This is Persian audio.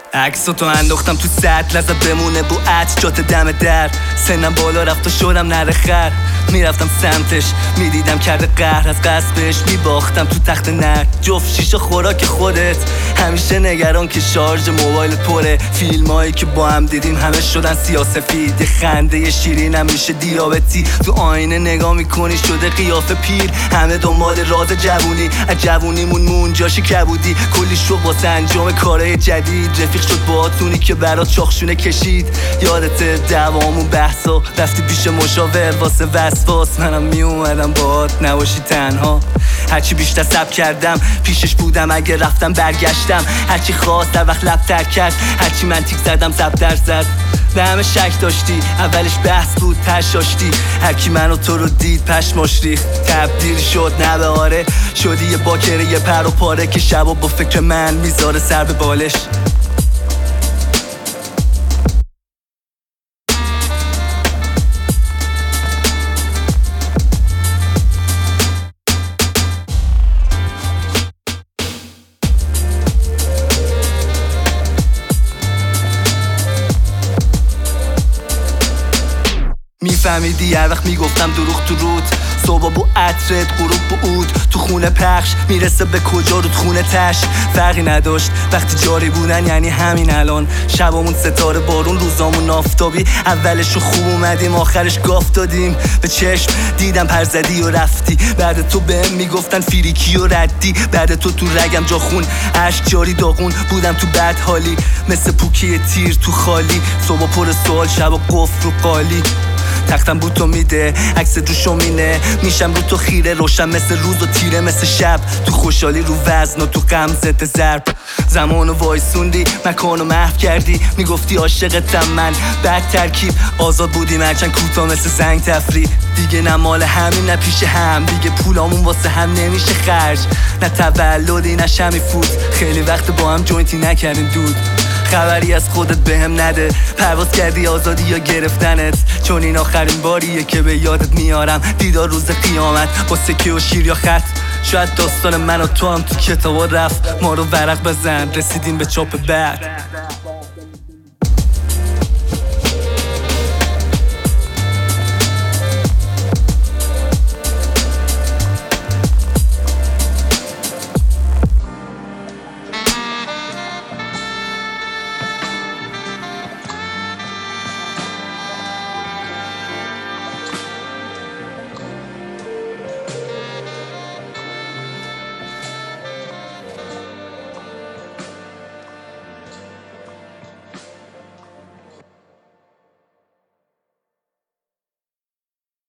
عکساتو انداختم تو سطل ازت بمونه بو عطر جات دم در. سنم بالا رفت و شدم نره خر، میرفتم سمتش میدیدم کرده قهر، از قصبش میباختم تو تخت نرد. جفت شیشه خوراک خودت، همیشه نگران که شارژ موبایلت پره. فیلمایی که با هم دیدیم همه شدن سیاه‌سفید، یه خنده شیرینم میشه دیابتی. تو آینه نگاه میکنی شده قیافه پیر، همه دنبال راز جوونی، از جوونیمون مون جاشی کبودی. کلی شوق واسه انجام کارهای جدید، رفیق شد باهاتونی که برات شاخشونه کشید. یادت دوامون بحثا، رفتی پیش مشاور واسه وسواس، منم میومدم باهات نباشی تنها. هرچی بیشتر صبر کردم پیشش بودم، اگه رفتم برگشتم. هرچی خواست در وقت لب تر کرد، هرچی من تیک زدم 100%. به همه شک داشتی، اولش بحث بود تشاشتی. هرکی منو تو رو دید پشماش ریخت، تبدیل شد نه به آره. شدی یه باکره یه پر و پاره که شبا با فکر من میذاره سر به بالش. میفهمیدی هر وقت میگفتم دروغ تو رود، صبح بو عطرت غروب بو عود. تو خونه پخش میرسه به کجا رود خونه تش، فرقی نداشت وقتی جاری بودن یعنی همین الان. شبامون ستاره بارون، روزامون آفتابی، اولشو خوب اومدیم آخرش گاف دادیم. به چشم دیدم پر زدی و رفتی، بعد تو بهم میگفتن فیریکی و ردی. بعد تو رگم جا خون، عشق جاری داغون، بودم تو بد حالی مثل پوکی تیر تو خالی. صبح پر سوال شبا قفل رو قالی، تختم بود تو میده عکس رو شومینه. میشم رو تو خیره، روشن مثل روز و تیره مثل شب. تو خوشحالی رو وزن و تو غم ضد ضرب. زمانو وایسوندی مکانو محو کردی، میگفتی عاشقتم من بد ترکیب. آزاد بودیم هرچند کوتاه مثل زنگ تفریح. دیگه نه مال همین نه پیش هم، دیگه پولامون واسه هم نمیشه خرج. نه تولدی نه شمی فوت، خیلی وقت با هم جوینتی نکردیم دود. خبری از خودت بهم نده، پرواز کردی آزادی یا گرفتنت. چون این آخرین باریه که به یادت میارم، دیدار روز قیامت با سکه و شیر یا خط. شاید داستان من و تو هم تو کتابا رفت، ما رو ورق بزن رسیدیم به چاپ بعد.